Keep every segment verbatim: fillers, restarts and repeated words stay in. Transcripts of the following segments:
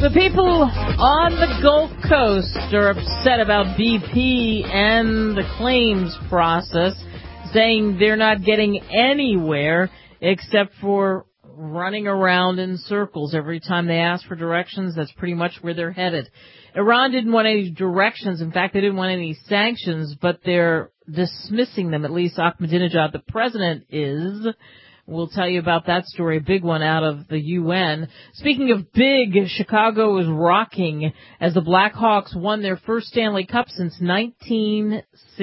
The people on the Gulf Coast are upset about B P and the claims process, saying they're not getting anywhere except for running around in circles. Every time they ask for directions, that's pretty much where they're headed. Iran didn't want any directions. In fact, they didn't want any sanctions, but they're dismissing them. At least Ahmadinejad, the president, is. We'll tell you about that story, a big one out of the U N. Speaking of big, Chicago is rocking as the Blackhawks won their first Stanley Cup since nineteen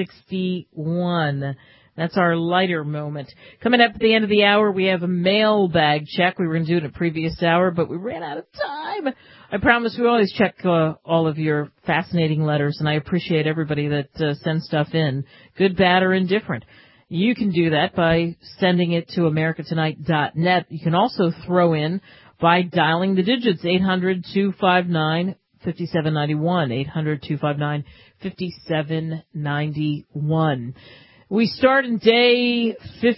sixty-one. That's our lighter moment. Coming up at the end of the hour, we have a mailbag check. We were going to do it in a previous hour, but we ran out of time. I promise we always check uh, all of your fascinating letters, and I appreciate everybody that uh, sends stuff in, good, bad, or indifferent. You can do that by sending it to america tonight dot net. You can also throw in by dialing the digits, eight hundred two five nine five seven nine one, eight hundred two five nine five seven nine one. We start in day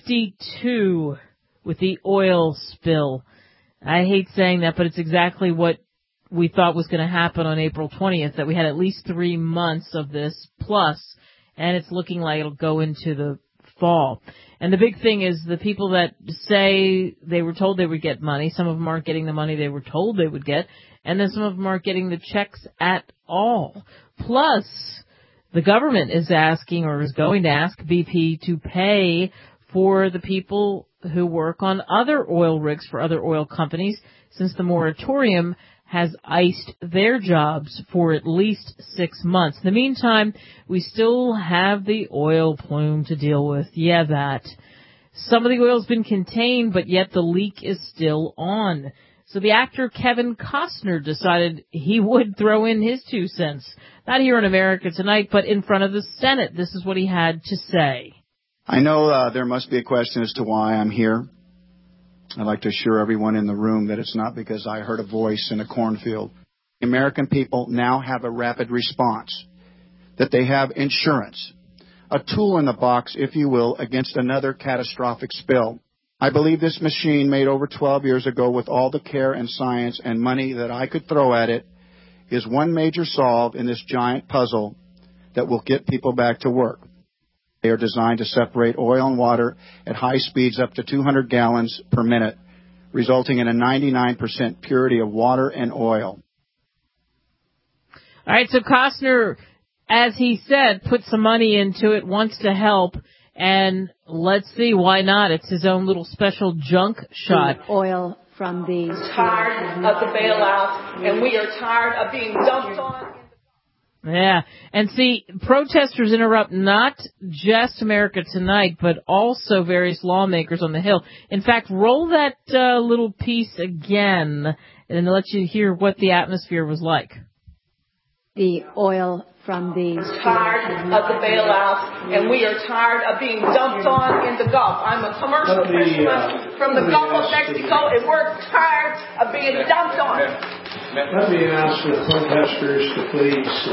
fifty-two with the oil spill. I hate saying that, but it's exactly what we thought was going to happen on April twentieth, that we had at least three months of this plus, and it's looking like it'll go into the fall. And the big thing is the people that say they were told they would get money, some of them aren't getting the money they were told they would get, and then some of them aren't getting the checks at all. Plus, the government is asking or is going to ask B P to pay for the people who work on other oil rigs for other oil companies, since the moratorium has iced their jobs for at least six months. In the meantime, we still have the oil plume to deal with. Yeah, that. Some of the oil's been contained, but yet the leak is still on. So the actor Kevin Costner decided he would throw in his two cents. Not here in America Tonight, but in front of the Senate. This is what he had to say. I know uh, there must be a question as to why I'm here. I'd like to assure everyone in the room that it's not because I heard a voice in a cornfield. The American people now have a rapid response, that they have insurance, a tool in the box, if you will, against another catastrophic spill. I believe this machine made over twelve years ago with all the care and science and money that I could throw at it is one major solve in this giant puzzle that will get people back to work. They are designed to separate oil and water at high speeds up to two hundred gallons per minute, resulting in a ninety-nine percent purity of water and oil. All right, so Costner, as he said, put some money into it, wants to help, and let's see, why not? It's his own little special junk shot. The oil from the... We're tired of the bailout, and we are tired of being dumped on. Yeah, and see, protesters interrupt not just America Tonight, but also various lawmakers on the Hill. In fact, roll that uh, little piece again and let you hear what the atmosphere was like. The oil from the... We're tired of the bailout, and we are tired of being dumped on in the Gulf. I'm a commercial fisherman from the Gulf of Mexico, and we're tired of being dumped on. Let me ask the protesters to please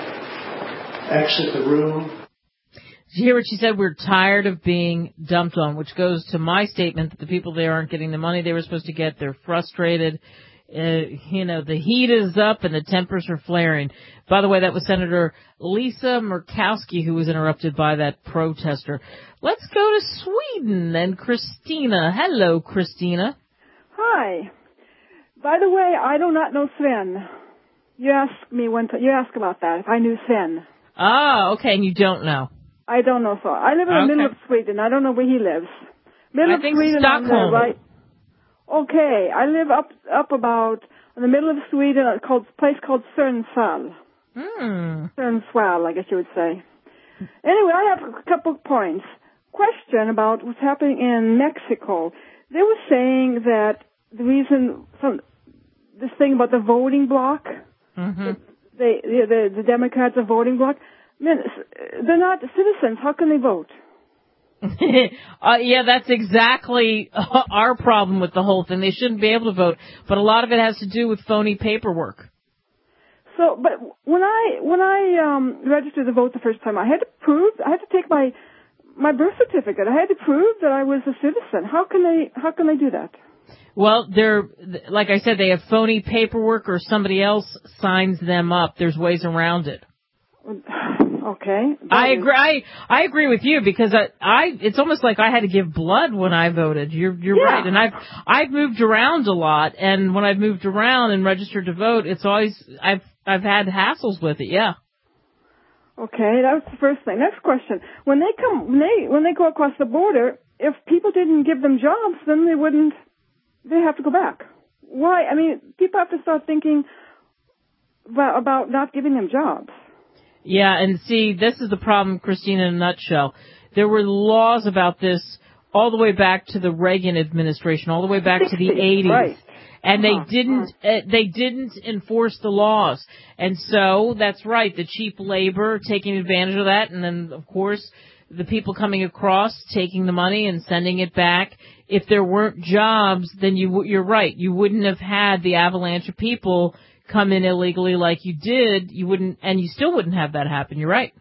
uh, exit the room. Did you hear what she said? We're tired of being dumped on, which goes to my statement that the people there aren't getting the money they were supposed to get. They're frustrated. Uh, you know, the heat is up and the tempers are flaring. By the way, that was Senator Lisa Murkowski who was interrupted by that protester. Let's go to Sweden and Christina. Hello, Christina. Hi. By the way, I do not know Sven. You asked me one time, you asked about that, if I knew Sven. Oh, okay, and you don't know. I don't know, so I live in the okay. middle of Sweden. I don't know where he lives. Middle I of think Sweden Stockholm. on the right. Okay, I live up up about in the middle of Sweden, a called, place called Sundsvall. Hmm. Sundsvall, I guess you would say. Anyway, I have a couple of points. Question about what's happening in Mexico. They were saying that the reason, some, this thing about the voting bloc, mm-hmm. they, the, the Democrats are voting bloc, I mean, they're not citizens. How can they vote? uh, yeah, that's exactly our problem with the whole thing. They shouldn't be able to vote, but a lot of it has to do with phony paperwork. So, but when I when I um, registered to vote the first time, I had to prove, I had to take my my birth certificate. I had to prove that I was a citizen. How can they how can they do that? Well, they're, like I said, they have phony paperwork or somebody else signs them up. There's ways around it. Okay. I agree. I, I agree with you because I, I, it's almost like I had to give blood when I voted. You're, you're Yeah. right. And I've, I've moved around a lot. And when I've moved around and registered to vote, it's always, I've, I've had hassles with it. Yeah. Okay, that was the first thing. Next question. When they come, when they, when they go across the border, if people didn't give them jobs, then they wouldn't, they have to go back. Why? I mean, people have to start thinking about, about not giving them jobs. Yeah, and see, this is the problem, Christina, in a nutshell. There were laws about this all the way back to the Reagan administration, all the way back to the eighties. Right. And Uh-huh. they didn't, uh, they didn't enforce the laws. And so, that's right, the cheap labor taking advantage of that, and then, of course, the people coming across taking the money and sending it back. If there weren't jobs, then you, you're right, you wouldn't have had the avalanche of people come in illegally like you did, you wouldn't, and you still wouldn't have that happen. You're right.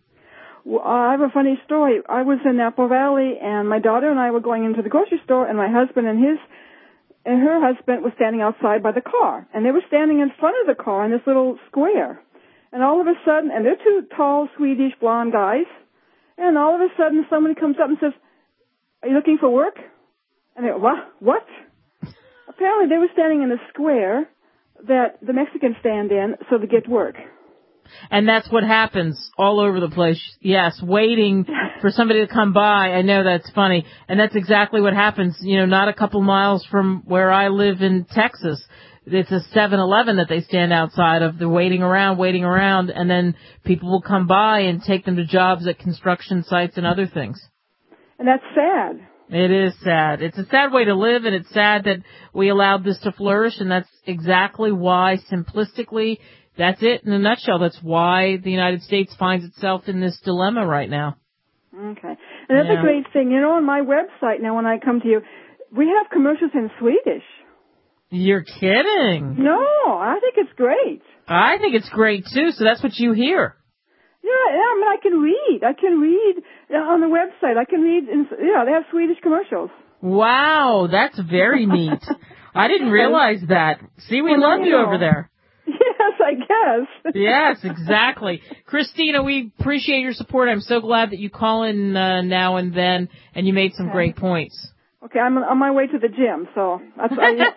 Well, I have a funny story. I was in Apple Valley, and my daughter and I were going into the grocery store, and my husband and his and her husband was standing outside by the car, and they were standing in front of the car in this little square. And all of a sudden, and they're two tall, Swedish, blonde guys, and all of a sudden somebody comes up and says, "Are you looking for work?" And they go, "What? What?" Apparently, they were standing in a square that the Mexicans stand in so they get work. And that's what happens all over the place. Yes, waiting for somebody to come by. I know that's funny. And that's exactly what happens, you know, not a couple miles from where I live in Texas. It's a seven eleven that they stand outside of. They're waiting around, waiting around, and then people will come by and take them to jobs at construction sites and other things. And that's sad. It is sad. It's a sad way to live, and it's sad that we allowed this to flourish, and that's exactly why, simplistically, that's it in a nutshell. That's why the United States finds itself in this dilemma right now. Okay. Another Yeah. great thing, you know, on my website now when I come to you, we have commercials in Swedish. You're kidding. No, I think it's great. I think it's great, too, so that's what you hear. Yeah, yeah, I mean, I can read. I can read uh, on the website. I can read, in, yeah, they have Swedish commercials. Wow, that's very neat. I didn't realize that. See, we Well, love now you you know. over there. Yes, I guess. Yes, exactly. Christina, we appreciate your support. I'm so glad that you call in uh, now and then, and you made some Okay. great points. Okay, I'm on my way to the gym, so that's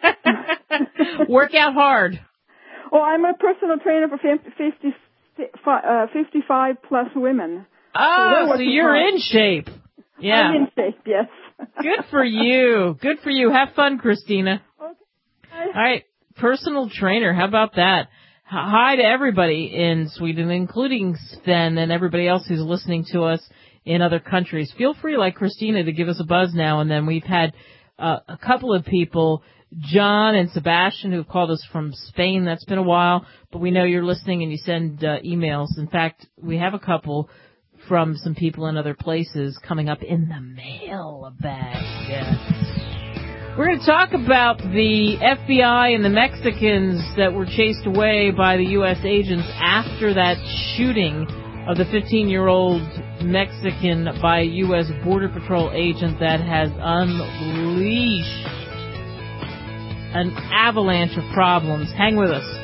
I, Work out hard. Oh, I'm a personal trainer for fifty, uh, fifty-five plus women. Oh, So so you're fun. in shape. Yeah. I'm in shape, yes. Good for you. Good for you. Have fun, Christina. Okay. All right. Personal trainer. How about that? Hi to everybody in Sweden, including Sven and everybody else who's listening to us in other countries. Feel free, like Christina, to give us a buzz now and then. We've had uh, a couple of people, John and Sebastian, who've called us from Spain. That's been a while, but we know you're listening and you send uh, emails. In fact, we have a couple from some people in other places coming up in the mail bag. Yes. We're going to talk about the F B I and the Mexicans that were chased away by the U S agents after that shooting of the fifteen-year-old Mexican by a U S Border Patrol agent that has unleashed an avalanche of problems. Hang with us.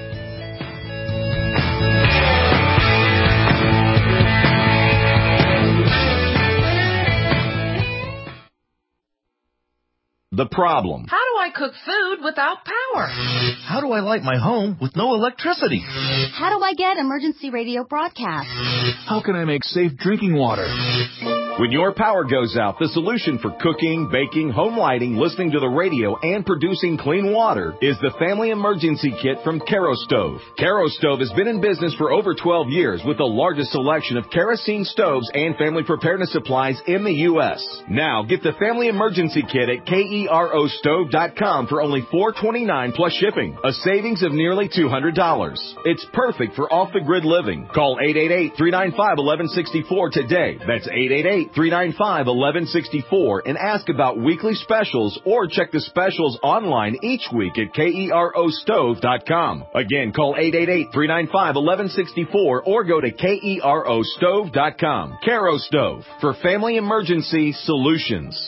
The problem. How do I cook food without power? How do I light my home with no electricity? How do I get emergency radio broadcast? How can I make safe drinking water? When your power goes out, the solution for cooking, baking, home lighting, listening to the radio, and producing clean water is the Family Emergency Kit from Kerastove. Kerastove has been in business for over twelve years with the largest selection of kerosene stoves and family preparedness supplies in the U S. Now, get the Family Emergency Kit at K E R O stove dot com for only four dollars and twenty-nine cents plus shipping, a savings of nearly two hundred dollars. It's perfect for off-the-grid living. Call eight eight eight, three nine five, one one six four today. That's eight eight eight, three nine five, one one six four and ask about weekly specials or check the specials online each week at K E R O stove dot com. Again, call eight eight eight, three nine five, one one six four or go to K E R O stove dot com. Kerastove for family emergency solutions.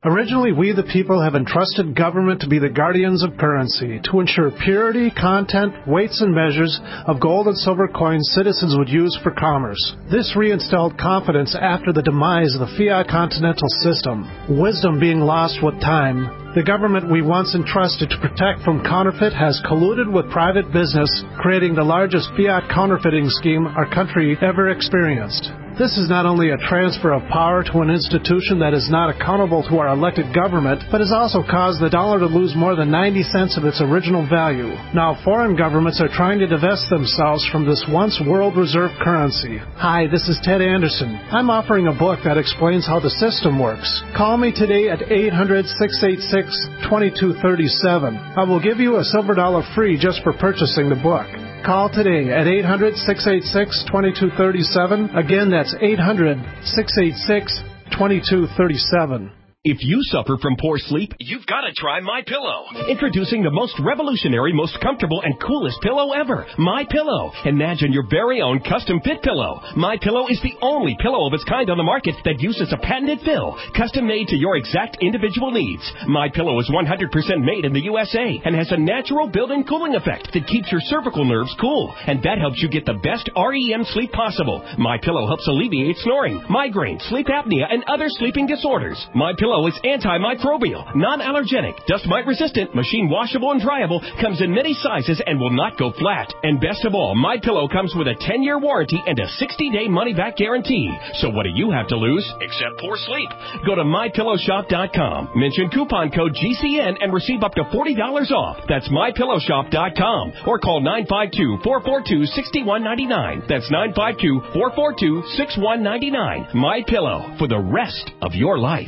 Originally, we the people have entrusted government to be the guardians of currency, to ensure purity, content, weights, and measures of gold and silver coins citizens would use for commerce. This reinstalled confidence after the demise of the fiat continental system. Wisdom being lost with time, the government we once entrusted to protect from counterfeit has colluded with private business, creating the largest fiat counterfeiting scheme our country ever experienced. This is not only a transfer of power to an institution that is not accountable to our elected government, but has also caused the dollar to lose more than ninety cents of its original value. Now, foreign governments are trying to divest themselves from this once world reserve currency. Hi, this is Ted Anderson. I'm offering a book that explains how the system works. Call me today at eight hundred, six eight six, two two three seven. I will give you a silver dollar free just for purchasing the book. Call today at eight hundred, six eight six, two two three seven. Again, that's eight hundred, six eight six, two two three seven. If you suffer from poor sleep, you've got to try MyPillow. Introducing the most revolutionary, most comfortable, and coolest pillow ever, MyPillow. Imagine your very own custom fit pillow. MyPillow is the only pillow of its kind on the market that uses a patented fill, custom made to your exact individual needs. MyPillow is one hundred percent made in the U S A and has a natural built-in cooling effect that keeps your cervical nerves cool, and that helps you get the best R E M sleep possible. MyPillow helps alleviate snoring, migraine, sleep apnea, and other sleeping disorders. MyPillow is antimicrobial, non-allergenic, dust mite resistant, machine washable and dryable, comes in many sizes and will not go flat. And best of all, MyPillow comes with a ten-year warranty and a sixty-day money-back guarantee. So what do you have to lose except poor sleep? Go to my pillow shop dot com, mention coupon code G C N and receive up to forty dollars off. That's my pillow shop dot com or call nine five two, four four two, six one nine nine. That's nine five two, four four two, six one nine nine. MyPillow, for the rest of your life.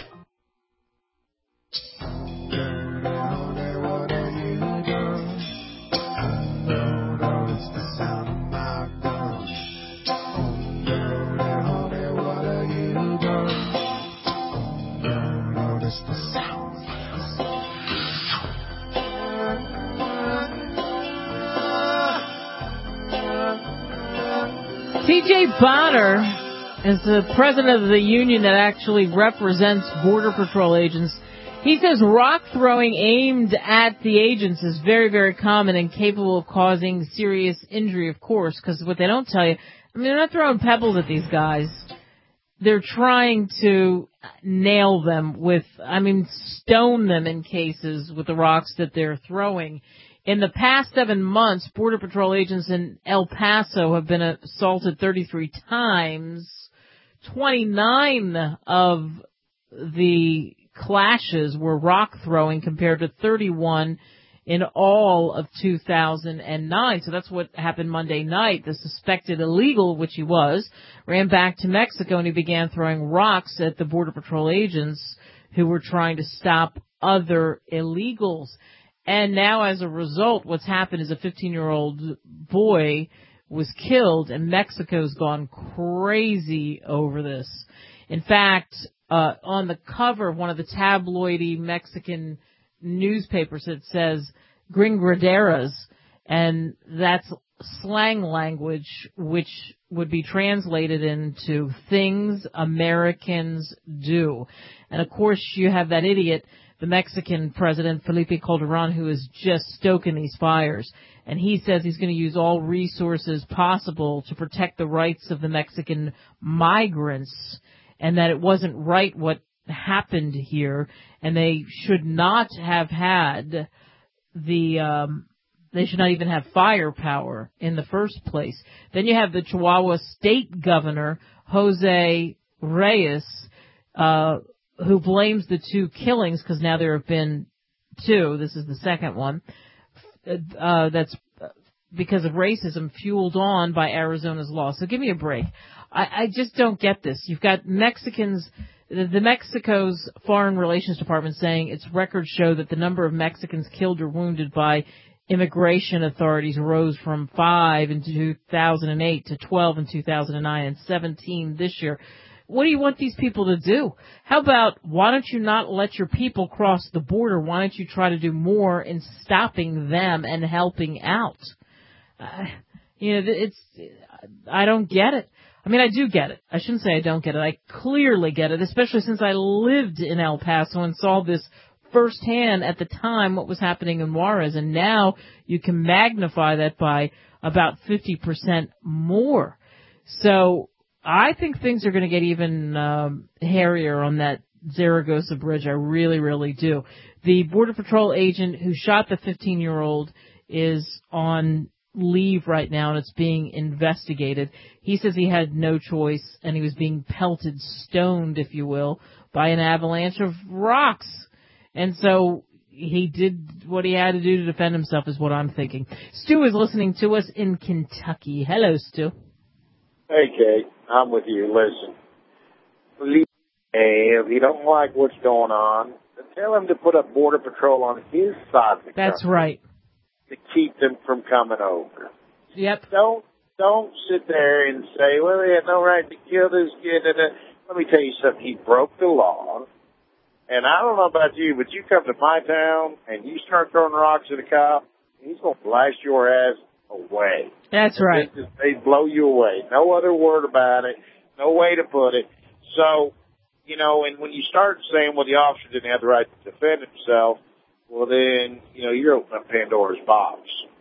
T J Bonner is the president of the union that actually represents Border Patrol agents. He says rock throwing aimed at the agents is very, very common and capable of causing serious injury, of course, because what they don't tell you, I mean, they're not throwing pebbles at these guys. They're trying to nail them with, I mean, stone them in cases with the rocks that they're throwing. In the past seven months, Border Patrol agents in El Paso have been assaulted thirty-three times. twenty-nine of the clashes were rock throwing compared to thirty-one in all of two thousand nine. So that's what happened Monday night. The suspected illegal, which he was, ran back to Mexico and he began throwing rocks at the Border Patrol agents who were trying to stop other illegals. And now as a result, what's happened is a fifteen-year-old boy was killed and Mexico's gone crazy over this. In fact, uh, on the cover of one of the tabloidy Mexican newspapers, it says gringaderas, and that's slang language which would be translated into things Americans do. And of course you have that idiot, the Mexican president, Felipe Calderon, who is just stoking these fires. And he says he's going to use all resources possible to protect the rights of the Mexican migrants, and that it wasn't right what happened here, and they should not have had the, um, they should not even have firepower in the first place. Then you have the Chihuahua state governor, Jose Reyes, uh, who blames the two killings, because now there have been two, this is the second one, uh, that's because of racism fueled on by Arizona's law. So give me a break. I, I just don't get this. You've got Mexicans, the, the Mexico's Foreign Relations Department saying its records show that the number of Mexicans killed or wounded by immigration authorities rose from five in two thousand eight to twelve in two thousand nine and seventeen this year. What do you want these people to do? How about, why don't you not let your people cross the border? Why don't you try to do more in stopping them and helping out? Uh, you know, it's, I don't get it. I mean, I do get it. I shouldn't say I don't get it. I clearly get it, especially since I lived in El Paso and saw this firsthand at the time what was happening in Juarez, and now you can magnify that by about fifty percent more. So I think things are going to get even um, hairier on that Zaragoza Bridge. I really, really do. The Border Patrol agent who shot the fifteen-year-old is on leave right now, and it's being investigated. He says he had no choice, and he was being pelted, stoned, if you will, by an avalanche of rocks. And so he did what he had to do to defend himself, is what I'm thinking. Stu is listening to us in Kentucky. Hello, Stu. Hey, Kate. I'm with you. Listen. If you don't like what's going on, tell him to put up Border Patrol on his side of the That's country. right. To keep them from coming over. Yep. Don't don't sit there and say, well, they had no right to kill this kid. Let me tell you something. He broke the law. And I don't know about you, but you come to my town and you start throwing rocks at a cop, he's going to blast your ass away. That's right. They, they blow you away. No other word about it. No way to put it. So, you know, and when you start saying, well, the officer didn't have the right to defend himself, well, then, you know, you're opening up Pandora's box.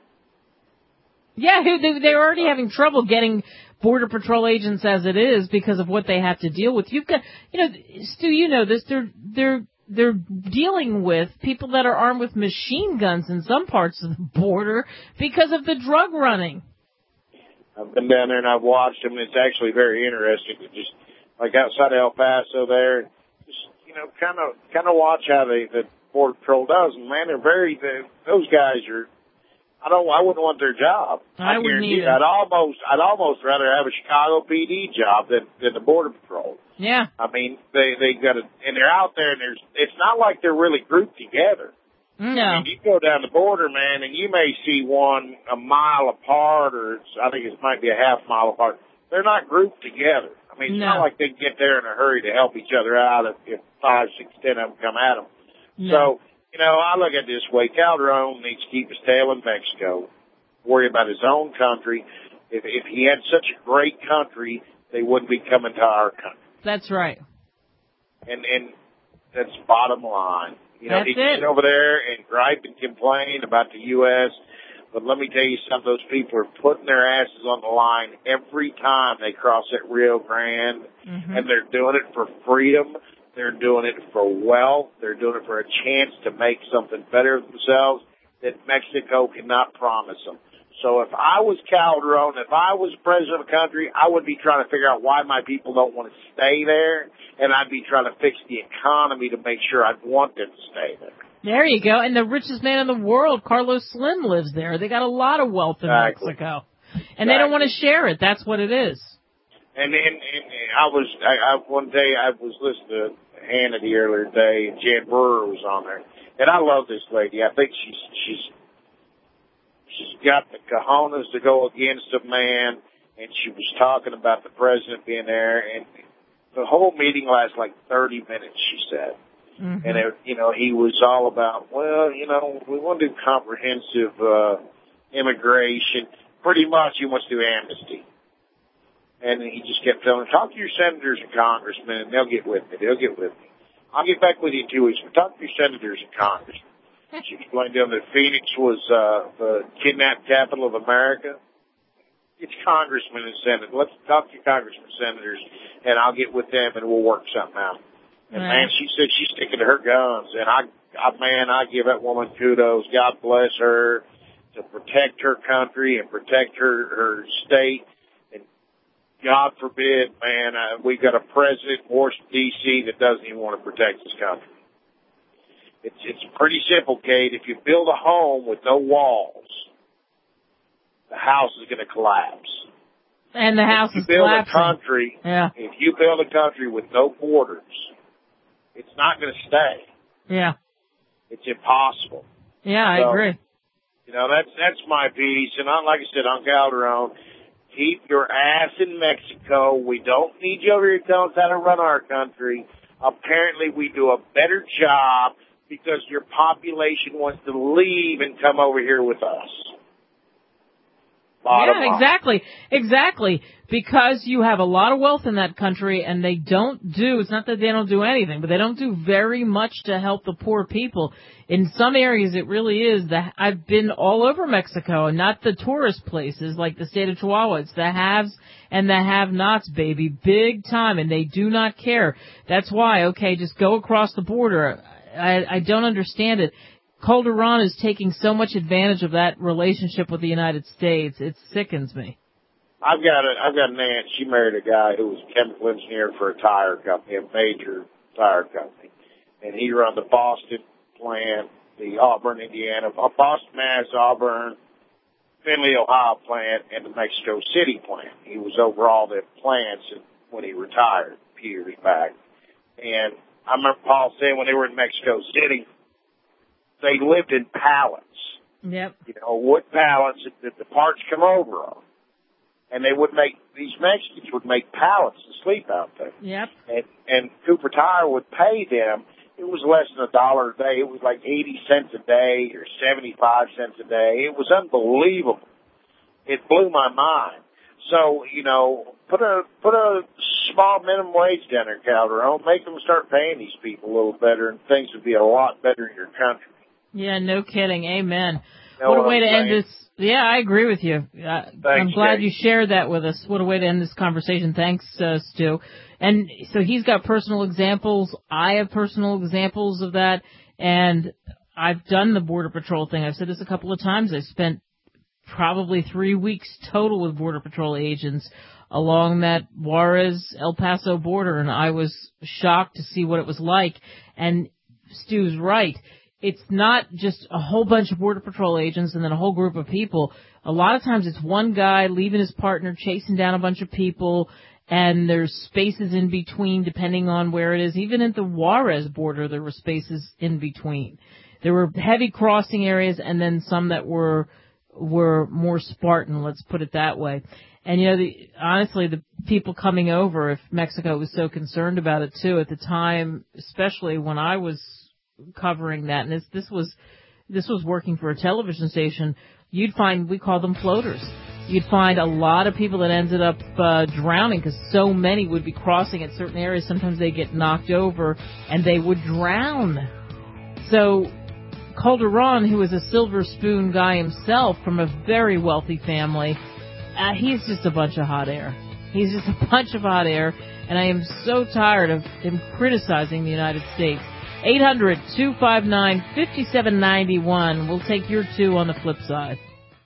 Yeah, they, they're already having trouble getting Border Patrol agents as it is because of what they have to deal with. You've got, you know, Stu, you know this, they're, they're, they're dealing with people that are armed with machine guns in some parts of the border because of the drug running. I've been down there and I've watched them, and it's actually very interesting to just, like outside of El Paso there, just, you know, kind of, kind of watch how they, the Border Patrol does, and man, they're very, they, those guys are, I don't, I wouldn't want their job. I, I wouldn't either. I'd almost, I'd almost rather have a Chicago P D job than, than the Border Patrol. Yeah. I mean, they, they got to, and they're out there, and there's, it's not like they're really grouped together. No. I mean, you go down the border, man, and you may see one a mile apart, or it's, I think it might be a half mile apart. They're not grouped together. I mean, it's No. not like they can get there in a hurry to help each other out if, if five, six, ten of them come at them. No. So, you know, I look at it this way. Calderon needs to keep his tail in Mexico, worry about his own country. If, if he had such a great country, they wouldn't be coming to our country. That's right. And, and that's bottom line. You know, That's he can it. sit over there and gripe and complain about the U S, but let me tell you something, those people are putting their asses on the line every time they cross that Rio Grande, Mm-hmm. and they're doing it for freedom. They're doing it for wealth. They're doing it for a chance to make something better of themselves that Mexico cannot promise them. So if I was Calderon, if I was president of a country, I would be trying to figure out why my people don't want to stay there, and I'd be trying to fix the economy to make sure I'd want them to stay there. There you go. And the richest man in the world, Carlos Slim, lives there. They got a lot of wealth in Exactly. Mexico. And they don't want to share it. That's what it is. And then and I was, I, I, one day I was listening to Hannity earlier today, and Jan Brewer was on there. And I love this lady. I think she's, she's, she's got the cojones to go against a man, and she was talking about the president being there, and the whole meeting lasted like thirty minutes, she said. Mm-hmm. And, it, you know, he was all about, well, you know, we want to do comprehensive uh, immigration. Pretty much he wants to do amnesty. And he just kept telling, talk to your senators and congressmen, and they'll get with me. They'll get with me. I'll get back with you in two weeks, but talk to your senators and congressmen. She explained to them that Phoenix was uh, the kidnapped capital of America. It's congressmen and senators. Let's talk to your congressmen and senators, and I'll get with them, and we'll work something out. And, Right. man, she said she's sticking to her guns. And, I, I, man, I give that woman kudos. God bless her to protect her country and protect her, her state. And God forbid, man, uh, we've got a president in Washington, D C that doesn't even want to protect his country. It's, it's pretty simple, Kate. If you build a home with no walls, the house is going to collapse. And the house if you is build collapsing. a country, Yeah. if you build a country with no borders, it's not going to stay. Yeah. It's impossible. Yeah, I So, agree. You know, that's that's my piece. And on, like I said, on Calderon, keep your ass in Mexico. We don't need you over here telling us how to run our country. Apparently, we do a better job because your population wants to leave and come over here with us. Bottom yeah, line. exactly, exactly. Because you have a lot of wealth in that country, and they don't do, it's not that they don't do anything, but they don't do very much to help the poor people. In some areas, it really is. The, I've been all over Mexico, and not the tourist places like the state of Chihuahua. It's the haves and the have-nots, baby, big time, and they do not care. That's why, okay, just go across the border. I, I don't understand it. Calderon is taking so much advantage of that relationship with the United States. It sickens me. I've got a, I've got an aunt. She married a guy who was a chemical engineer for a tire company, a major tire company, and he run the Boston plant, the Auburn, Indiana, Boston, Mass, Auburn, Findlay, Ohio plant, and the Mexico City plant. He was over all the plants when he retired a few years back. And I remember Paul saying when they were in Mexico City, they lived in pallets. Yep. You know, wood pallets that the parts come over on. And they would make, these Mexicans would make pallets to sleep out there. Yep. And, and Cooper Tire would pay them. It was less than a dollar a day. It was like eighty cents a day or seventy-five cents a day. It was unbelievable. It blew my mind. So, you know, put a, put a small minimum wage down there, Calderon. Make them start paying these people a little better, and things would be a lot better in your country. Yeah, no kidding. Amen. You know what a what way I'm to saying? end this. Yeah, I agree with you. Uh, I'm glad Jay. you shared that with us. What a way to end this conversation. Thanks, uh, Stu. And so he's got personal examples. I have personal examples of that. And I've done the Border Patrol thing. I've said this a couple of times. I spent probably three weeks total with Border Patrol agents along that Juarez-El Paso border, and I was shocked to see what it was like. And Stu's right. It's not just a whole bunch of Border Patrol agents and then a whole group of people. A lot of times it's one guy leaving his partner, chasing down a bunch of people, and there's spaces in between depending on where it is. Even at the Juarez border, there were spaces in between. There were heavy crossing areas and then some that were were more Spartan, let's put it that way. And, you know, the, honestly, the people coming over, if Mexico was so concerned about it, too, at the time, especially when I was covering that, and this, this was this was working for a television station, you'd find, we call them floaters. You'd find a lot of people that ended up uh, drowning because so many would be crossing at certain areas. Sometimes they get knocked over and they would drown. So Calderon, who is a silver spoon guy himself from a very wealthy family, uh, he's just a bunch of hot air. He's just a bunch of hot air, and I am so tired of him criticizing the United States. eight hundred, two five nine, five seven nine one. We'll take your two on the flip side.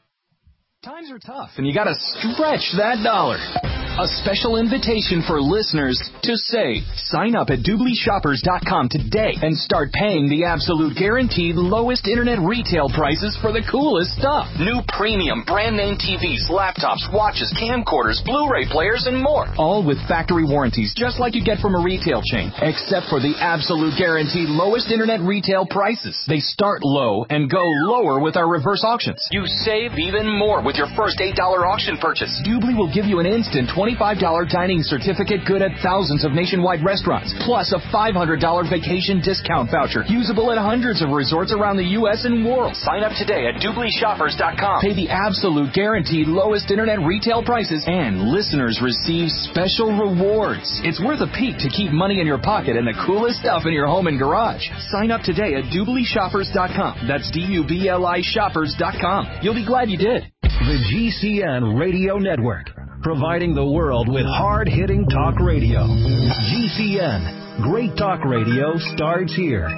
Times are tough, and you gotta stretch that dollar. A special invitation for listeners to save. Sign up at Doobly Shoppers dot com today and start paying the absolute guaranteed lowest internet retail prices for the coolest stuff. New premium brand name T Vs, laptops, watches, camcorders, Blu-ray players, and more. All with factory warranties, just like you get from a retail chain, except for the absolute guaranteed lowest internet retail prices. They start low and go lower with our reverse auctions. You save even more with your first eight dollar auction purchase. Doobly will give you an instant twenty-five dollar dining certificate good at thousands of nationwide restaurants, plus a five hundred dollar vacation discount voucher, usable at hundreds of resorts around the U S and world. Sign up today at Doobly Shoppers dot com. Pay the absolute guaranteed lowest internet retail prices, and listeners receive special rewards. It's worth a peek to keep money in your pocket and the coolest stuff in your home and garage. Sign up today at Doobly Shoppers dot com. That's D U B L I Shoppers dot com. You'll be glad you did. The G C N Radio Network, providing the world with hard-hitting talk radio. G C N, great talk radio starts here.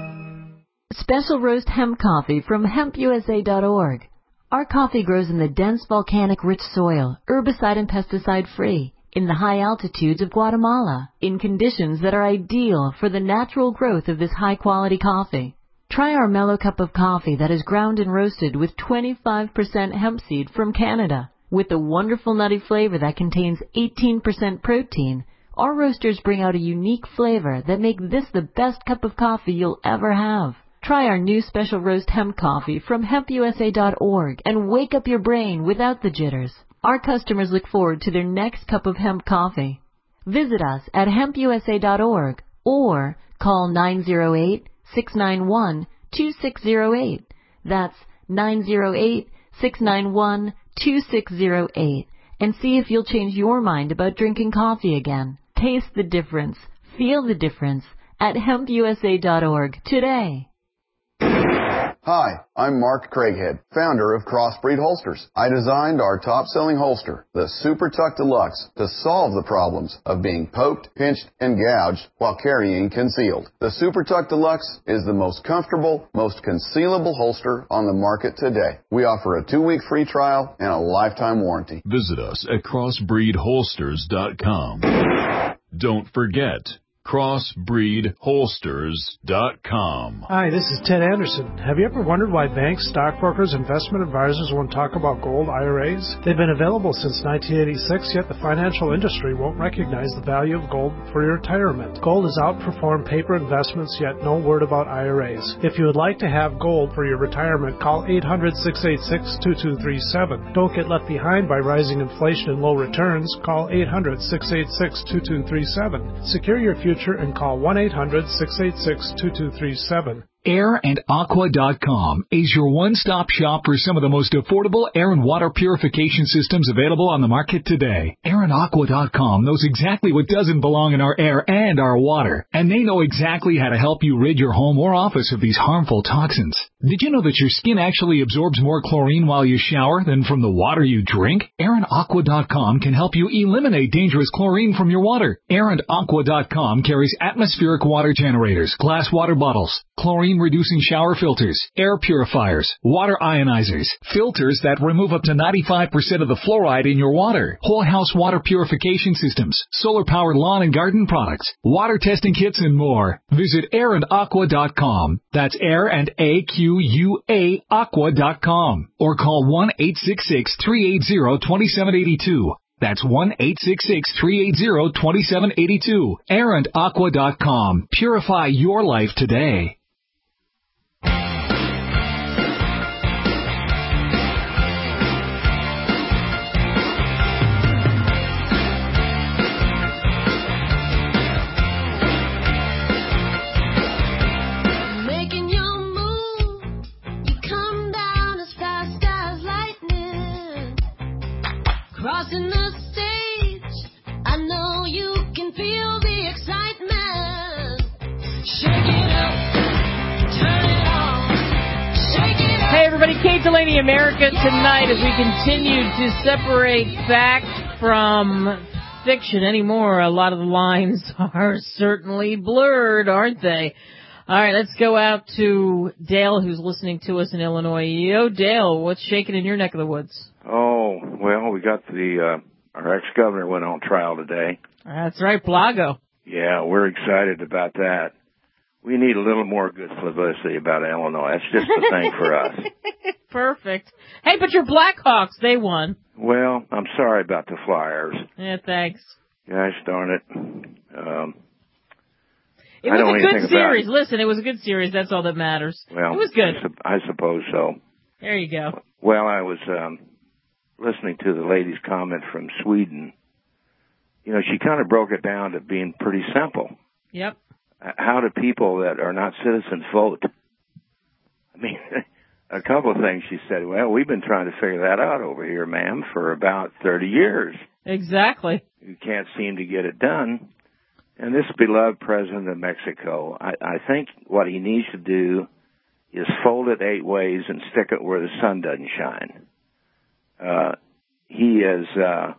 Special roast hemp coffee from hemp U S A dot org. Our coffee grows in the dense volcanic rich soil, herbicide and pesticide free, in the high altitudes of Guatemala, in conditions that are ideal for the natural growth of this high-quality coffee. Try our mellow cup of coffee that is ground and roasted with twenty-five percent hemp seed from Canada. With the wonderful nutty flavor that contains eighteen percent protein, our roasters bring out a unique flavor that make this the best cup of coffee you'll ever have. Try our new special roast hemp coffee from hemp U S A dot org and wake up your brain without the jitters. Our customers look forward to their next cup of hemp coffee. Visit us at hemp U S A dot org or call nine zero eight, six nine one, two six zero eight. That's nine zero eight, six nine one, two six zero eight and see if you'll change your mind about drinking coffee again. Taste the difference. Feel the difference at hemp u s a dot org today. Hi, I'm Mark Craighead, founder of Crossbreed Holsters. I designed our top-selling holster, the Super Tuck Deluxe, to solve the problems of being poked, pinched, and gouged while carrying concealed. The Super Tuck Deluxe is the most comfortable, most concealable holster on the market today. We offer a two-week free trial and a lifetime warranty. Visit us at crossbreed holsters dot com. Don't forget, crossbreed holsters dot com. Hi, this is Ted Anderson. Have you ever wondered why banks, stockbrokers, investment advisors won't talk about gold I R As? They've been available since nineteen eighty-six, yet the financial industry won't recognize the value of gold for your retirement. Gold has outperformed paper investments, yet no word about I R As. If you would like to have gold for your retirement, call eight hundred, six eight six, two two three seven. Don't get left behind by rising inflation and low returns. Call eight hundred, six eight six, two two three seven. Secure your future and call one eight hundred, six eight six, two two three seven. air and aqua dot com is your one-stop shop for some of the most affordable air and water purification systems available on the market today. air and aqua dot com knows exactly what doesn't belong in our air and our water, and they know exactly how to help you rid your home or office of these harmful toxins. Did you know that your skin actually absorbs more chlorine while you shower than from the water you drink? air and aqua dot com can help you eliminate dangerous chlorine from your water. air and aqua dot com carries atmospheric water generators, glass water bottles, chlorine-reducing shower filters, air purifiers, water ionizers, filters that remove up to ninety-five percent of the fluoride in your water, whole house water purification systems, solar-powered lawn and garden products, water testing kits, and more. Visit air and aqua dot com. That's air and A Q U A aqua dot com. Or call one eight six six, three eight zero, two seven eight two. That's one eight six six, three eight zero, two seven eight two. air and aqua dot com. Purify your life today. Crossing the stage, I know you can feel the excitement. Shake it up, turn it on, shake it up. Hey everybody, Kate Delaney, America Tonight, as we continue to separate fact from fiction anymore. A lot of the lines are certainly blurred, aren't they? All right, let's go out to Dale, who's listening to us in Illinois. Yo, Dale, what's shaking in your neck of the woods? Oh, well, we got the, uh, our ex-governor went on trial today. That's right, Blago. Yeah, we're excited about that. We need a little more good publicity about Illinois. That's just the thing for us. Perfect. Hey, but your Blackhawks, they won. Well, I'm sorry about the Flyers. Yeah, thanks. Gosh darn it. Um, it was a good series. Listen, it was a good series. That's all that matters. Well, it was good. I, su- I suppose so. There you go. Well, I was um, listening to the lady's comment from Sweden. You know, she kind of broke it down to being pretty simple. Yep. How do people that are not citizens vote? I mean, a couple of things she said. Well, we've been trying to figure that out over here, ma'am, for about thirty years. Exactly. You can't seem to get it done. And this beloved president of Mexico, I, I think what he needs to do is fold it eight ways and stick it where the sun doesn't shine. Uh, he is, uh,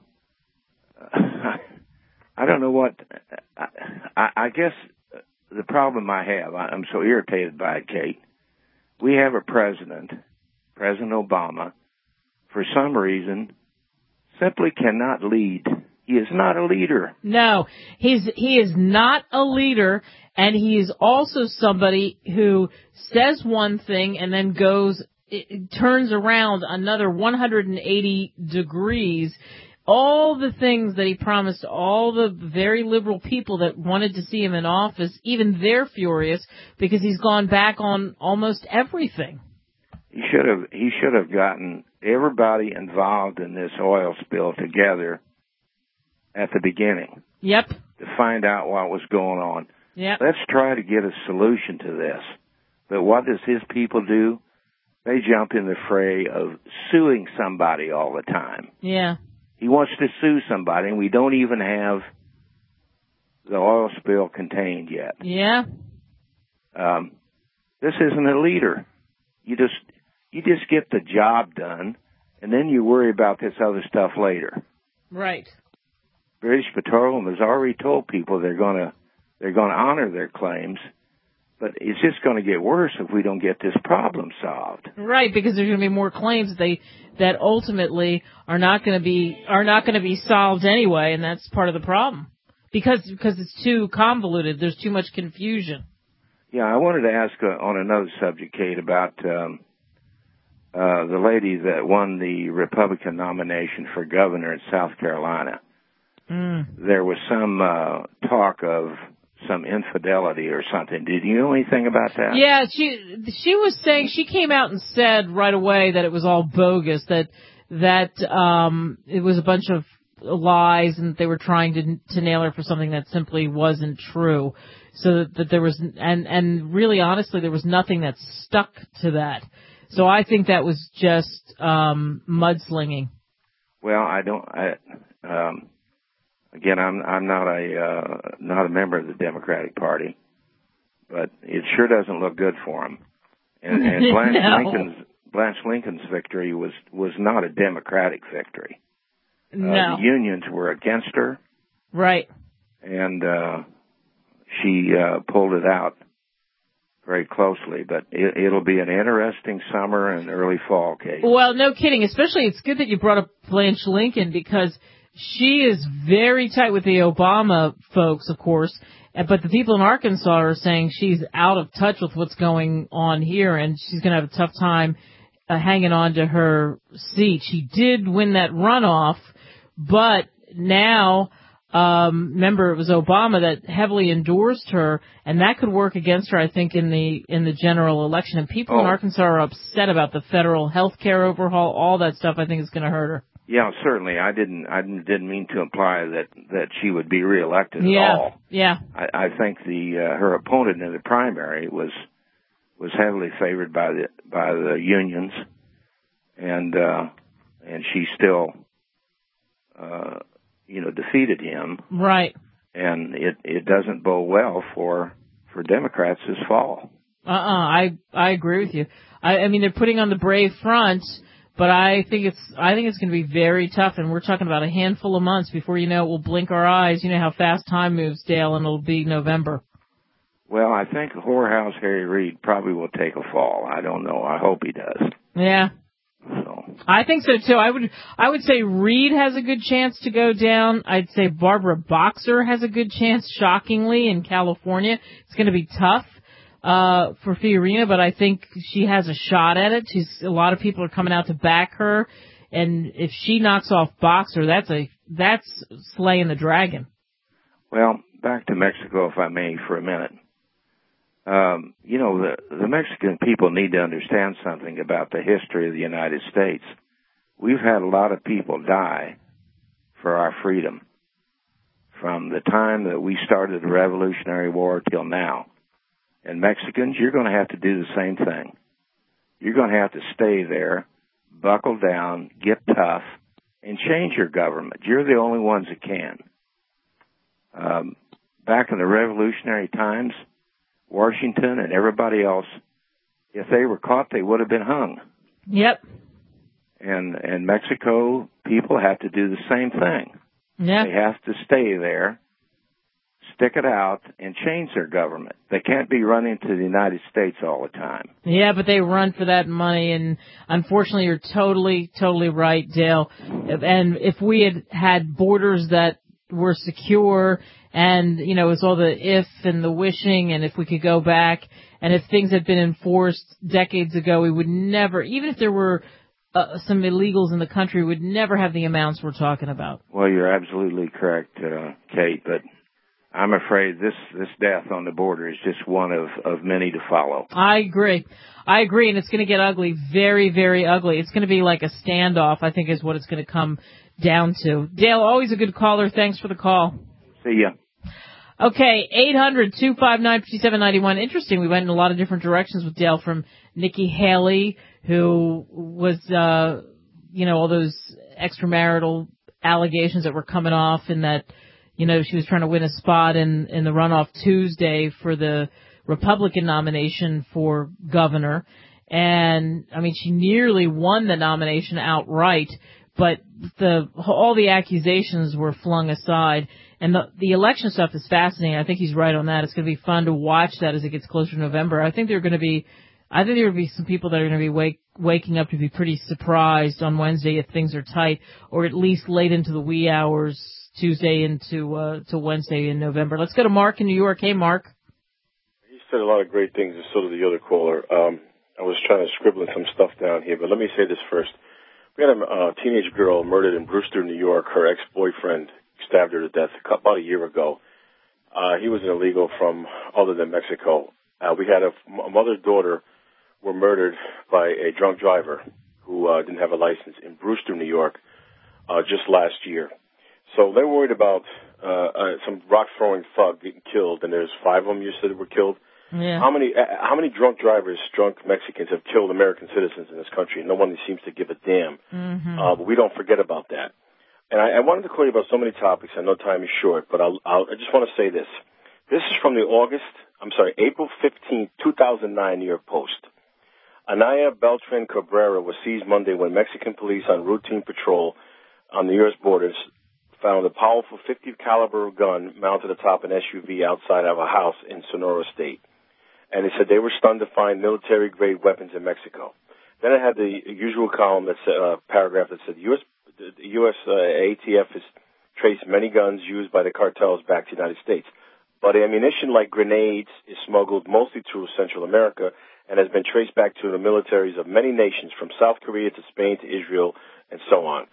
I don't know what, I, I, I guess the problem I have, I'm so irritated by it, Kate. We have a president, President Obama, for some reason, simply cannot lead. He is not a leader. No, he's he is not a leader, and he is also somebody who says one thing and then goes, it turns around another one hundred eighty degrees. All the things that he promised, all the very liberal people that wanted to see him in office, even they're furious because he's gone back on almost everything. He should have he should have gotten everybody involved in this oil spill together at the beginning. Yep. To find out what was going on. Yep. Let's try to get a solution to this. But what does his people do? they jump in the fray of suing somebody all the time. Yeah. He wants to sue somebody, and we don't even have the oil spill contained yet. Yeah. Um, this isn't a leader. You just you just get the job done, and then you worry about this other stuff later. Right. British Petroleum has already told people they're going to they're going to honor their claims, but it's just going to get worse if we don't get this problem solved. Right, because there's going to be more claims that they that ultimately are not going to be are not going to be solved anyway, and that's part of the problem. Because because it's too convoluted, there's too much confusion. Yeah, I wanted to ask uh, on another subject, Kate, about um, uh, the lady that won the Republican nomination for governor in South Carolina. Mm. There was some uh, talk of some infidelity or something. Did you know anything about that? Yeah, she she was saying, she came out and said right away that it was all bogus, that that um it was a bunch of lies and they were trying to to nail her for something that simply wasn't true. So that, that there was and and really honestly there was nothing that stuck to that. So I think that was just um mudslinging. Well, I don't I um Again, I'm I'm not a uh, not a member of the Democratic Party, but it sure doesn't look good for him. And, and Blanche No. Lincoln's Blanche Lincoln's victory was was not a Democratic victory. No, uh, the unions were against her, right? And uh, she uh, pulled it out very closely. But it, it'll be an interesting summer and early fall, Kate. Well, no kidding. Especially, it's good that you brought up Blanche Lincoln because she is very tight with the Obama folks, of course, but the people in Arkansas are saying she's out of touch with what's going on here, and she's going to have a tough time uh, hanging on to her seat. She did win that runoff, but now, um, remember, it was Obama that heavily endorsed her, and that could work against her, I think, in the in the general election. And people oh. in Arkansas are upset about the federal health care overhaul, all that stuff. I think is going to hurt her. Yeah, certainly. I didn't. I didn't mean to imply that, that she would be reelected yeah, at all. Yeah. I, I think the uh, her opponent in the primary was was heavily favored by the by the unions, and uh, and she still, uh, you know, defeated him. Right. And it it doesn't bode well for for Democrats this fall. Uh uh I I agree with you. I, I mean, they're putting on the brave front. But I think it's I think it's going to be very tough, and we're talking about a handful of months before you know it, we'll blink our eyes. You know how fast time moves, Dale, and it'll be November. Well, I think whorehouse Harry Reid probably will take a fall. I don't know. I hope he does. Yeah. So. I think so too. I would I would say Reid has a good chance to go down. I'd say Barbara Boxer has a good chance, shockingly, in California. It's going to be tough. Uh, for Fiorina, but I think she has a shot at it. She's, a lot of people are coming out to back her, and if she knocks off Boxer, that's a, that's slaying the dragon. Well, back to Mexico, if I may, for a minute. Um, you know, the, the Mexican people need to understand something about the history of the United States. We've had a lot of people die for our freedom from the time that we started the Revolutionary War till now. And Mexicans, you're going to have to do the same thing. You're going to have to stay there, buckle down, get tough, and change your government. You're the only ones that can. Um, back in the revolutionary times, Washington and everybody else, if they were caught, they would have been hung. Yep. And and Mexico people have to do the same thing. Yeah. They have to stay there, stick it out, and change their government. They can't be running to the United States all the time. Yeah, but they run for that money, and unfortunately you're totally, totally right, Dale. And if we had had borders that were secure, and, you know, it's all the if and the wishing, and if we could go back, and if things had been enforced decades ago, we would never, even if there were uh, some illegals in the country, we would never have the amounts we're talking about. Well, you're absolutely correct, uh, Kate, but I'm afraid this, this death on the border is just one of, of many to follow. I agree. I agree, and it's going to get ugly, very, very ugly. It's going to be like a standoff, I think, is what it's going to come down to. Dale, always a good caller. Thanks for the call. See ya. Okay, eight hundred two five nine five seven nine one. Interesting. We went in a lot of different directions with Dale, from Nikki Haley, who was, uh, you know, all those extramarital allegations that were coming off, and that, you know, she was trying to win a spot in, in the runoff Tuesday for the Republican nomination for governor. And, I mean, she nearly won the nomination outright, but the all the accusations were flung aside. And the, the election stuff is fascinating. I think he's right on that. It's going to be fun to watch that as it gets closer to November. I think there are going to be, I think there will be some people that are going to be wake, waking up to be pretty surprised on Wednesday if things are tight, or at least late into the wee hours Tuesday into uh, to Wednesday in November. Let's go to Mark in New York. Hey, Mark. He said a lot of great things, and so did the other caller. Um, I was trying to scribble some stuff down here, but let me say this first. We had a uh, teenage girl murdered in Brewster, New York. Her ex-boyfriend stabbed her to death about a year ago. Uh, he was an illegal from other than Mexico. Uh, we had a, a mother-daughter were murdered by a drunk driver who uh, didn't have a license in Brewster, New York, uh, just last year. So they're worried about uh, uh, some rock-throwing thug getting killed, and there's five of them you said were killed. Yeah. How many uh, how many drunk drivers, drunk Mexicans have killed American citizens in this country? No one seems to give a damn. Mm-hmm. Uh, but we don't forget about that. And I, I wanted to call you about so many topics. I know time is short, but I'll, I'll, I just want to say this. This is from the August, I'm sorry, April fifteenth, two thousand nine New York Post. Anaya Beltran Cabrera was seized Monday when Mexican police on routine patrol on the U S borders found a powerful fifty caliber gun mounted atop an S U V outside of a house in Sonora State. And they said they were stunned to find military-grade weapons in Mexico. Then it had the usual column that said, uh, paragraph that said, U S, the U S uh, A T F has traced many guns used by the cartels back to the United States. But ammunition like grenades is smuggled mostly through Central America and has been traced back to the militaries of many nations, from South Korea to Spain to Israel and so on.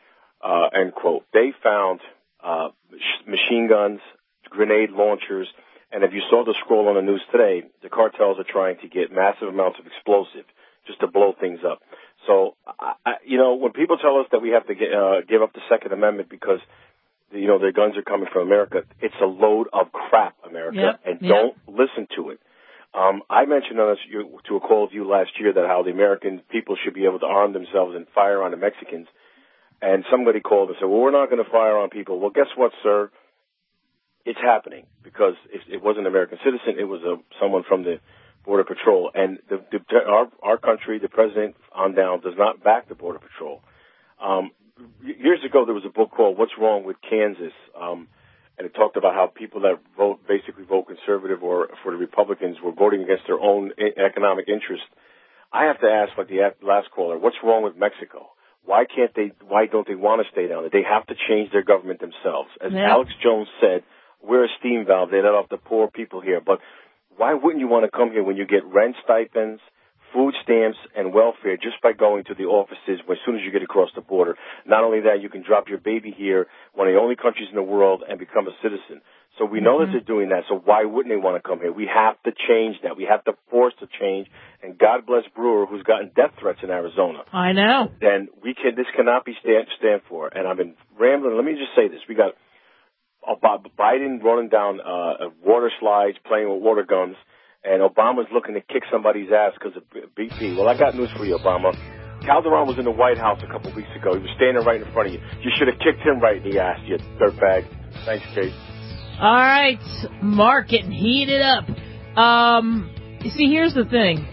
Uh, end quote. They found uh, machine guns, grenade launchers, and if you saw the scroll on the news today, the cartels are trying to get massive amounts of explosive just to blow things up. So, I, you know, when people tell us that we have to get, uh, give up the Second Amendment because, you know, their guns are coming from America, it's a load of crap, America, yep, and yep. don't listen to it. Um, I mentioned on this, you, to a call with you last year that how the American people should be able to arm themselves and fire on the Mexicans. And somebody called and said, well, we're not going to fire on people. Well, guess what, sir? It's happening because it, it wasn't an American citizen. It was a, someone from the Border Patrol. And the, the, our, our country, the president on down, does not back the Border Patrol. Um, years ago, there was a book called What's Wrong with Kansas? Um, and it talked about how people that vote, basically vote conservative or for the Republicans were voting against their own economic interest. I have to ask, like the last caller, what's wrong with Mexico? Why can't they, why don't they want to stay down there? They have to change their government themselves. As yeah. Alex Jones said, we're a steam valve. They let off the poor people here. But why wouldn't you want to come here when you get rent stipends, food stamps, and welfare just by going to the offices as soon as you get across the border? Not only that, you can drop your baby here, one of the only countries in the world, and become a citizen. So we know mm-hmm. that they're doing that, so why wouldn't they want to come here? We have to change that. We have to force the change. And God bless Brewer, who's gotten death threats in Arizona. I know. Then we can. This cannot be stand, stand for. And I've been rambling. Let me just say this. We got Biden running down uh, water slides, playing with water guns, and Obama's looking to kick somebody's ass because of B P. Well, I got news for you, Obama. Calderon was in the White House a couple of weeks ago. He was standing right in front of you. You should have kicked him right in the ass, you dirtbag. Thanks, Kate. All right, Mark, getting heated up. Um, you see, here's the thing.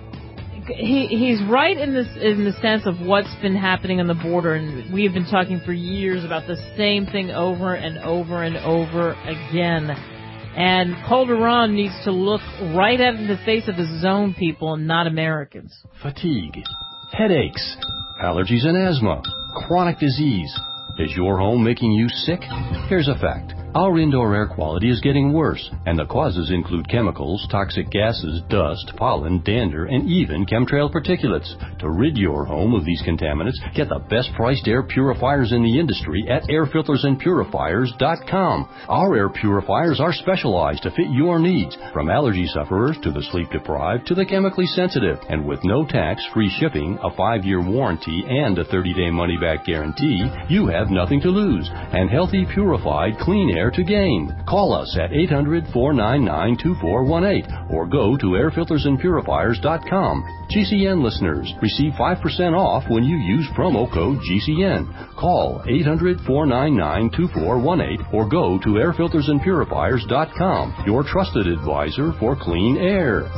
He he's right in this in the sense of what's been happening on the border, and we have been talking for years about the same thing over and over and over again. And Calderon needs to look right at the face of his own people and not Americans. Fatigue, headaches, allergies and asthma, chronic disease. Is your home making you sick? Here's a fact. Our indoor air quality is getting worse, and the causes include chemicals, toxic gases, dust, pollen, dander, and even chemtrail particulates. To rid your home of these contaminants, get the best-priced air purifiers in the industry at air filters and purifiers dot com. Our air purifiers are specialized to fit your needs, from allergy sufferers to the sleep-deprived to the chemically sensitive. And with no tax, free shipping, a five-year warranty, and a thirty-day money-back guarantee, you have nothing to lose. And healthy, purified, clean air there to gain. Call us at eight hundred, four nine nine, two four one eight or go to air filters and purifiers dot com. G C N listeners receive five percent off when you use promo code G C N. Call eight hundred, four nine nine, two four one eight or go to air filters and purifiers dot com, your trusted advisor for clean air.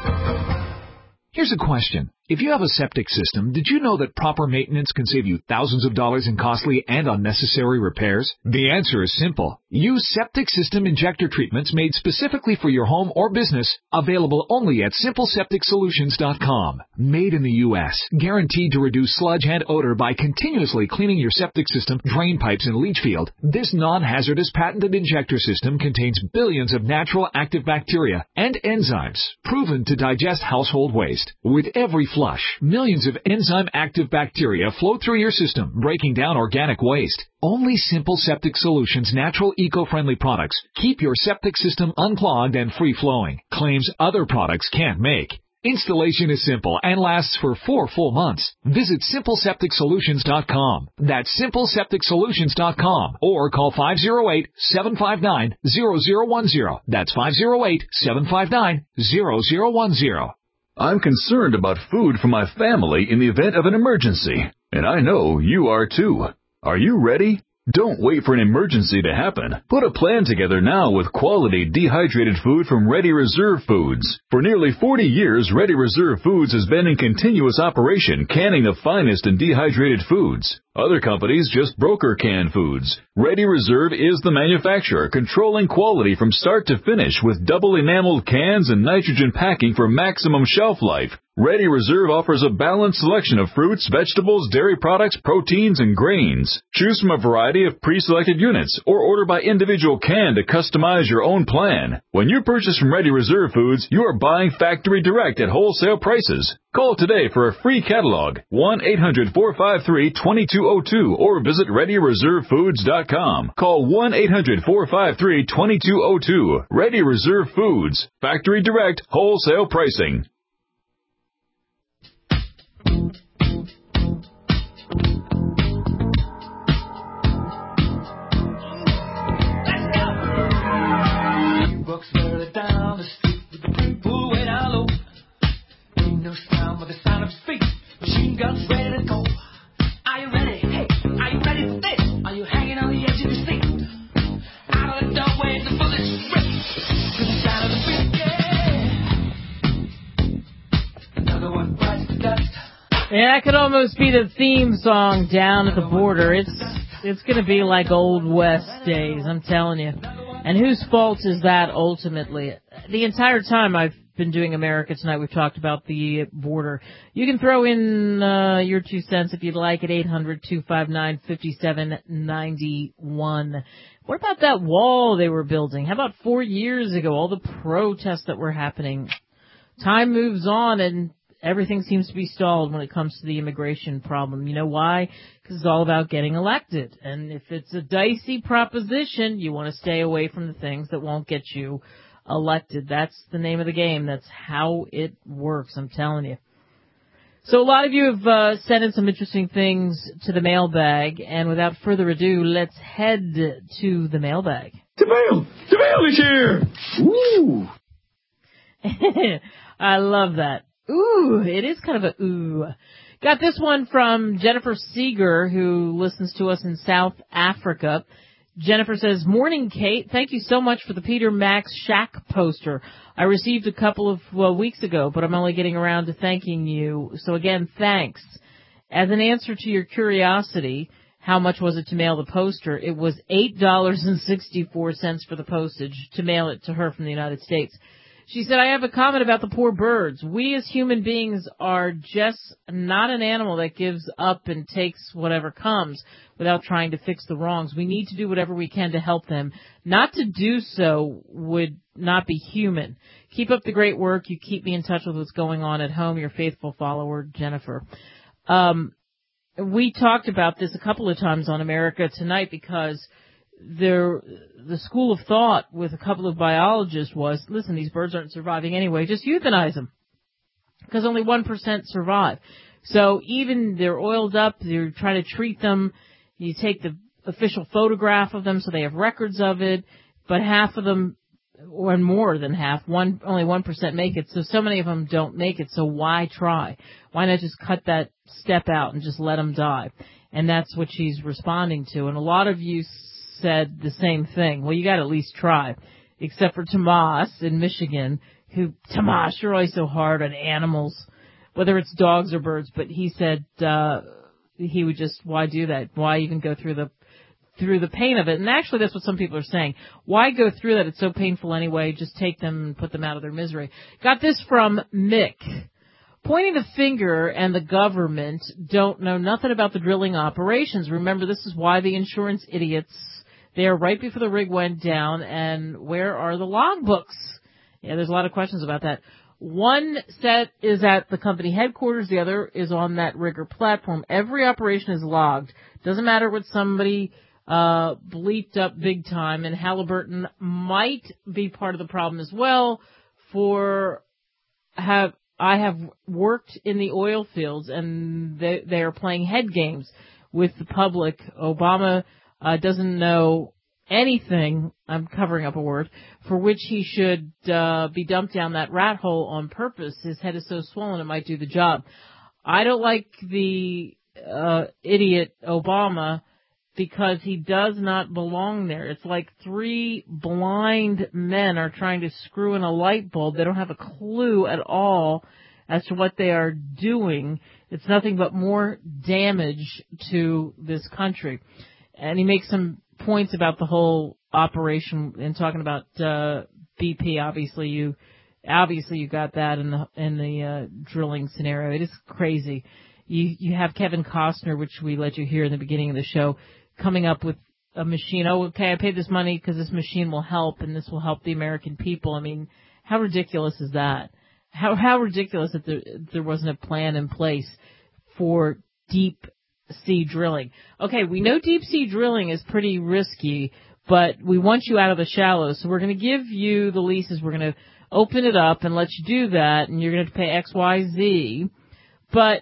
Here's a question. If you have a septic system, did you know that proper maintenance can save you thousands of dollars in costly and unnecessary repairs? The answer is simple. Use septic system injector treatments made specifically for your home or business, available only at simple septic solutions dot com. Made in the U S, guaranteed to reduce sludge and odor by continuously cleaning your septic system, drain pipes, and leach field. This non-hazardous patented injector system contains billions of natural active bacteria and enzymes proven to digest household waste. With every flush, millions of enzyme-active bacteria flow through your system, breaking down organic waste. Only Simple Septic Solutions natural eco-friendly products keep your septic system unclogged and free-flowing, claims other products can't make. Installation is simple and lasts for four full months. Visit simple septic solutions dot com. That's simple septic solutions dot com or call five oh eight, seven five nine, zero zero one zero. That's five oh eight, seven five nine, zero zero one zero. I'm concerned about food for my family in the event of an emergency, and I know you are too. Are you ready? Don't wait for an emergency to happen. Put a plan together now with quality dehydrated food from Ready Reserve Foods. For nearly forty years, Ready Reserve Foods has been in continuous operation, canning the finest in dehydrated foods. Other companies just broker canned foods. Ready Reserve is the manufacturer, controlling quality from start to finish with double enameled cans and nitrogen packing for maximum shelf life. Ready Reserve offers a balanced selection of fruits, vegetables, dairy products, proteins, and grains. Choose from a variety of pre-selected units or order by individual can to customize your own plan. When you purchase from Ready Reserve Foods, you are buying factory direct at wholesale prices. Call today for a free catalog, one eight hundred, four five three, two two zero two, or visit ready reserve foods dot com. Call one eight hundred, four five three, two two zero two. Ready Reserve Foods. Factory direct, wholesale pricing. Walks further down the street with the people way down low. Ain't no sound but the sound of his feet. Machine guns ready to go. Are you ready? Hey, are you ready for this? Are you hanging on the edge of your seat? Out of the doorway, the bullets rip to the sound of the beat. Yeah. Another one bites the dust. Yeah, that could almost be the theme song down at the border. It's it's going to be like Old West days, I'm telling you. And whose fault is that ultimately? The entire time I've been doing America Tonight, we've talked about the border. You can throw in uh, your two cents if you'd like at eight hundred, two five nine, five seven nine one. What about that wall they were building? How about four years ago, all the protests that were happening? Time moves on and everything seems to be stalled when it comes to the immigration problem. You know why? Because it's all about getting elected. And if it's a dicey proposition, you want to stay away from the things that won't get you elected. That's the name of the game. That's how it works, I'm telling you. So a lot of you have uh, sent in some interesting things to the mailbag. And without further ado, let's head to the mailbag. The mail! The mail is here! Ooh! I love that. Ooh, it is kind of a ooh. Got this one from Jennifer Seeger, who listens to us in South Africa. Jennifer says, "Morning, Kate. Thank you so much for the Peter Max Shack poster. I received a couple of well, weeks ago, but I'm only getting around to thanking you. So again, thanks. As an answer to your curiosity, how much was it to mail the poster? It was eight dollars and sixty-four cents for the postage to mail it to her from the United States. She said, I have a comment about the poor birds. We as human beings are just not an animal that gives up and takes whatever comes without trying to fix the wrongs. We need to do whatever we can to help them. Not to do so would not be human. Keep up the great work. You keep me in touch with what's going on at home. Your faithful follower, Jennifer." Um, we talked about this a couple of times on America Tonight because there, the school of thought with a couple of biologists was, listen, these birds aren't surviving anyway, just euthanize them. Because only one percent survive. So even they're oiled up, you're trying to treat them, you take the official photograph of them, so they have records of it, but half of them, or more than half, one only one percent make it, so so many of them don't make it, so why try? Why not just cut that step out and just let them die? And that's what she's responding to. And a lot of you said the same thing. Well, you got to at least try, except for Tomas in Michigan, who, Tomas, you're always so hard on animals, whether it's dogs or birds, but he said uh he would just, why do that? Why even go through the through the pain of it? And actually that's what some people are saying. Why go through that? It's so painful anyway. Just take them and put them out of their misery. Got this from Mick. Pointing the finger and the government don't know nothing about the drilling operations. Remember, this is why the insurance idiots, they are right before the rig went down, and where are the logbooks? Yeah, there's a lot of questions about that. One set is at the company headquarters, the other is on that rigger platform. Every operation is logged. Doesn't matter what somebody uh bleeped up big time, and Halliburton might be part of the problem as well. For have I have worked in the oil fields, and they, they are playing head games with the public. Obama uh, doesn't know anything, I'm covering up a word, for which he should uh, be dumped down that rat hole on purpose. His head is so swollen it might do the job. I don't like the uh, idiot Obama because he does not belong there. It's like three blind men are trying to screw in a light bulb. They don't have a clue at all as to what they are doing. It's nothing but more damage to this country. And he makes some points about the whole operation and talking about uh B P. Obviously you obviously you got that in the in the uh drilling scenario. It is crazy. You you have Kevin Costner, which we let you hear in the beginning of the show, coming up with a machine. Oh, okay, I paid this money because this machine will help, and this will help the American people. I mean, how ridiculous is that? How how ridiculous that there, there wasn't a plan in place for deep sea drilling. Okay, we know deep sea drilling is pretty risky, but we want you out of the shallows, so we're going to give you the leases. We're going to open it up and let you do that, and you're going to have to pay X, Y, Z. But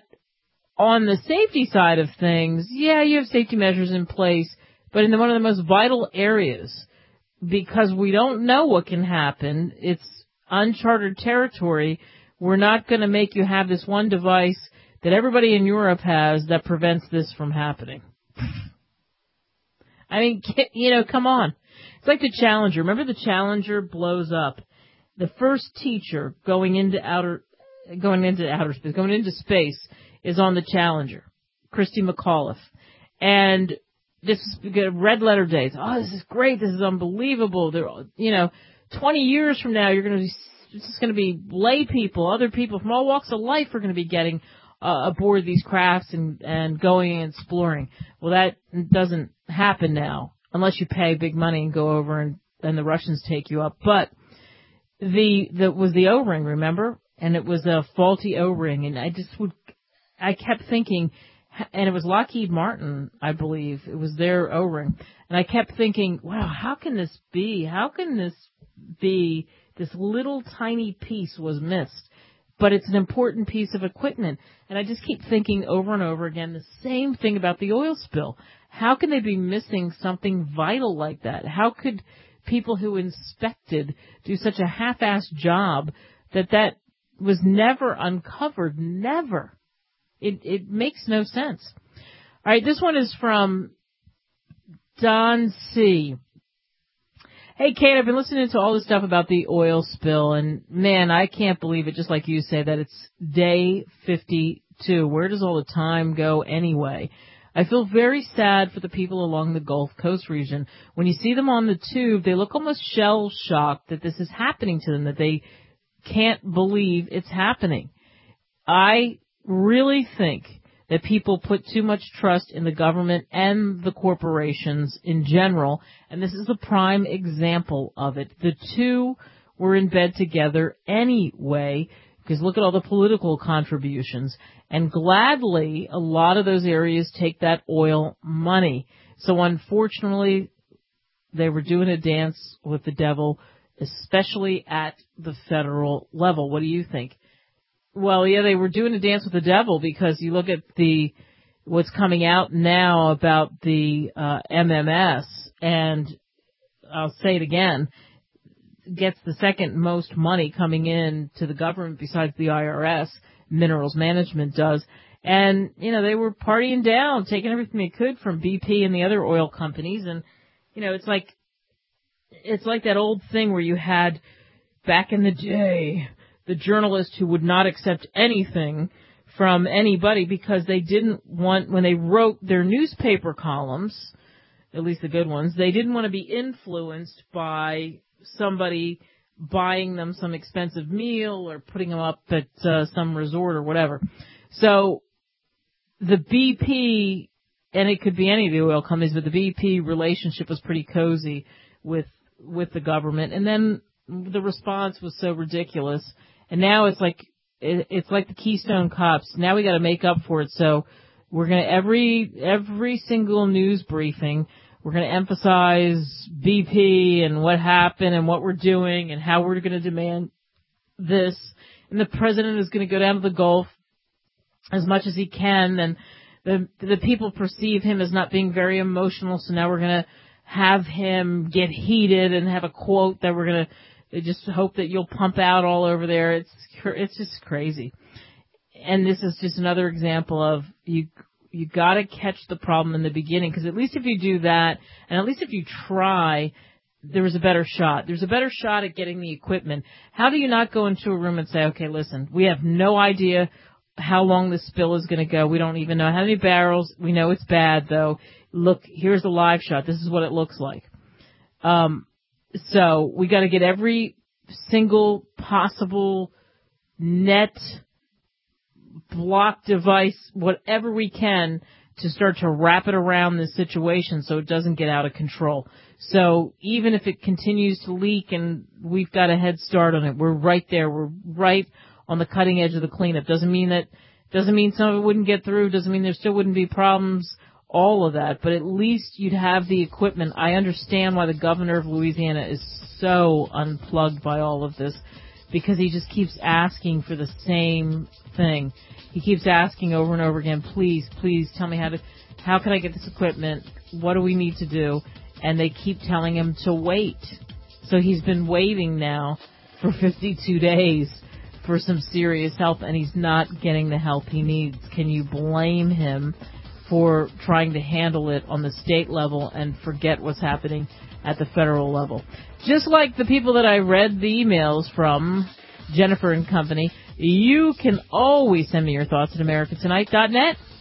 on the safety side of things, yeah, you have safety measures in place, but in one of the most vital areas, because we don't know what can happen, it's uncharted territory, we're not going to make you have this one device that everybody in Europe has that prevents this from happening. I mean, you know, come on. It's like the Challenger. Remember the Challenger blows up. The first teacher going into outer, going into outer space, going into space is on the Challenger, Christy McAuliffe. And this is red letter days. Oh, this is great. This is unbelievable. They're, you know, twenty years from now, you're going to be, it's just going to be lay people, other people from all walks of life are going to be getting uh, aboard these crafts and, and going and exploring. Well, that doesn't happen now unless you pay big money and go over and, and the Russians take you up. But the, the, was the O-ring, remember? And it was a faulty O-ring. And I just would, I kept thinking, and it was Lockheed Martin, I believe. It was their O-ring. And I kept thinking, wow, how can this be? How can this be? This little tiny piece was missed. But it's an important piece of equipment. And I just keep thinking over and over again the same thing about the oil spill. How can they be missing something vital like that? How could people who inspected do such a half-assed job that that was never uncovered? Never. It, it makes no sense. All right, this one is from Don C. Hey, Kate, I've been listening to all this stuff about the oil spill, and, man, I can't believe it, just like you say, that it's day fifty-two. Where does all the time go anyway? I feel very sad for the people along the Gulf Coast region. When you see them on the tube, they look almost shell-shocked that this is happening to them, that they can't believe it's happening. I really think that people put too much trust in the government and the corporations in general, and this is a prime example of it. The two were in bed together anyway, because look at all the political contributions, and gladly a lot of those areas take that oil money. So unfortunately, they were doing a dance with the devil, especially at the federal level. What do you think? Well, yeah, they were doing a dance with the devil, because you look at the what's coming out now about the uh, M M S, and I'll say it again, gets the second most money coming in to the government besides the I R S, Minerals Management does. And, you know, they were partying down, taking everything they could from B P and the other oil companies. And, you know, it's like, it's like that old thing where you had back in the day, the journalist who would not accept anything from anybody because they didn't want, when they wrote their newspaper columns, at least the good ones, they didn't want to be influenced by somebody buying them some expensive meal or putting them up at uh, some resort or whatever. So the B P, and it could be any of the oil companies, but the B P relationship was pretty cozy with with the government. And then the response was so ridiculous. And now it's like it, it's like the Keystone Cops. Now we got to make up for it. So we're going to every every single news briefing, we're going to emphasize B P and what happened and what we're doing and how we're going to demand this. And the president is going to go down to the Gulf as much as he can, and the the people perceive him as not being very emotional, so now we're going to have him get heated and have a quote that we're going to just hope that you'll pump out all over there. It's it's just crazy. And this is just another example of you you got to catch the problem in the beginning, because at least if you do that, and at least if you try, there was a better shot. There's a better shot at getting the equipment. How do you not go into a room and say, okay, listen, we have no idea how long this spill is going to go. We don't even know how many barrels. We know it's bad, though. Look, here's a live shot. This is what it looks like. Um, so we got to get every single possible net, block device, whatever we can, to start to wrap it around this situation so it doesn't get out of control. So even if it continues to leak and we've got a head start on it, we're right there. We're right on the cutting edge of the cleanup. Doesn't mean that, doesn't mean some of it wouldn't get through, doesn't mean there still wouldn't be problems, all of that, but at least you'd have the equipment. I understand why the governor of Louisiana is so unplugged by all of this, because he just keeps asking for the same thing. He keeps asking over and over again, please, please tell me how to, how can I get this equipment? What do we need to do? And they keep telling him to wait. So he's been waiting now for fifty-two days for some serious help, and he's not getting the help he needs. Can you blame him for trying to handle it on the state level and forget what's happening at the federal level? Just like the people that I read the emails from, Jennifer and company, you can always send me your thoughts at America Tonight dot net.